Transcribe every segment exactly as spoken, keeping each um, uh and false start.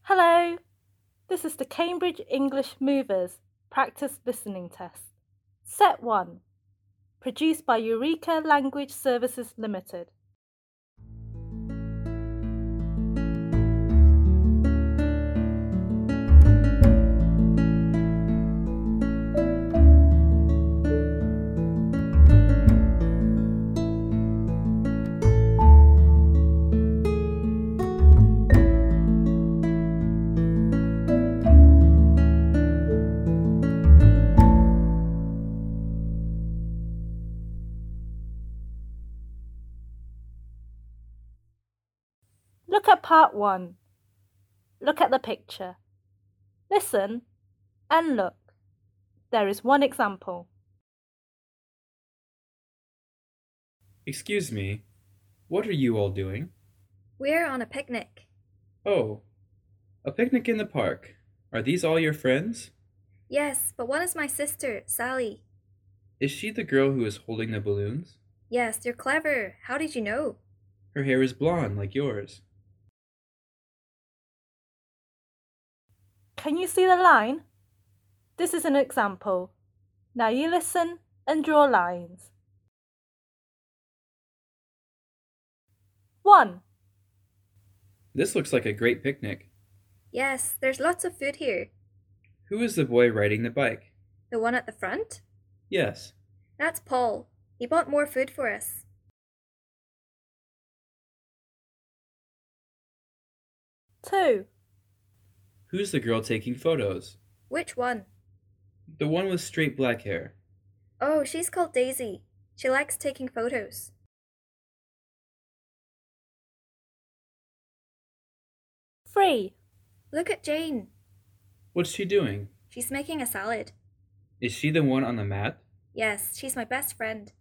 Hello, this is the Cambridge English Movers Practice Listening Test. Set one, produced by Eureka Language Services Limited. Look at part one. Look at the picture. Listen and look. There is one example. Excuse me, what are you all doing? We're on a picnic. Oh, a picnic in the park. Are these all your friends? Yes, but one is my sister, Sally. Is she the girl who is holding the balloons? Yes, you're clever. How did you know? Her hair is blonde like yours. Can you see the line? This is an example. Now you listen and draw lines. one. This looks like a great picnic. Yes, there's lots of food here. Who is the boy riding the bike? The one at the front? Yes. That's Paul. He bought more food for us. two. Who's the girl taking photos? Which one? The one with straight black hair. Oh, she's called Daisy. She likes taking photos. three. Look at Jane. What's she doing? She's making a salad. Is she the one on the mat? Yes, she's my best friend.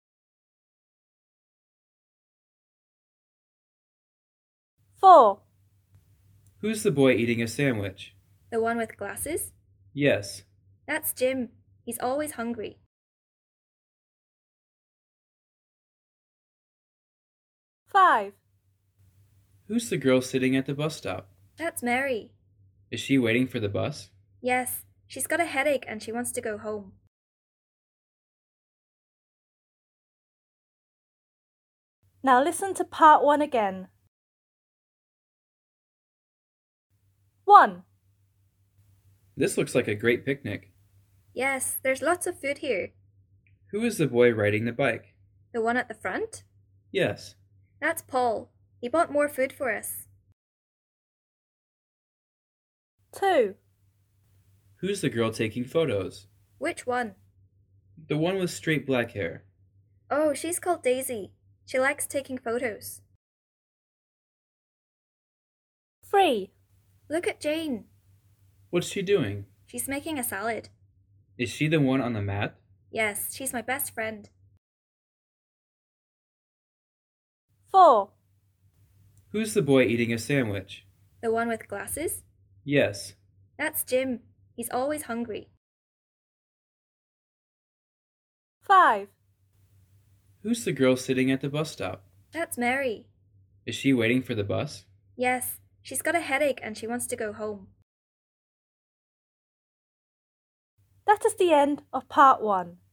four. Who's the boy eating a sandwich? The one with glasses? Yes. That's Jim. He's always hungry. five. Who's the girl sitting at the bus stop? That's Mary. Is she waiting for the bus? Yes, she's got a headache and she wants to go home. Now listen to part one again. one. This looks like a great picnic. Yes, there's lots of food here. Who is the boy riding the bike? The one at the front? Yes. That's Paul. He bought more food for us. two. Who's the girl taking photos? Which one? The one with straight black hair. Oh, she's called Daisy. She likes taking photos. three. Look at Jane. What's she doing? She's making a salad. Is she the one on the mat? Yes, she's my best friend. four. Who's the boy eating a sandwich? The one with glasses? Yes. That's Jim. He's always hungry. five. Who's the girl sitting at the bus stop? That's Mary. Is she waiting for the bus? Yes, she's got a headache and she wants to go home. That is the end of part one.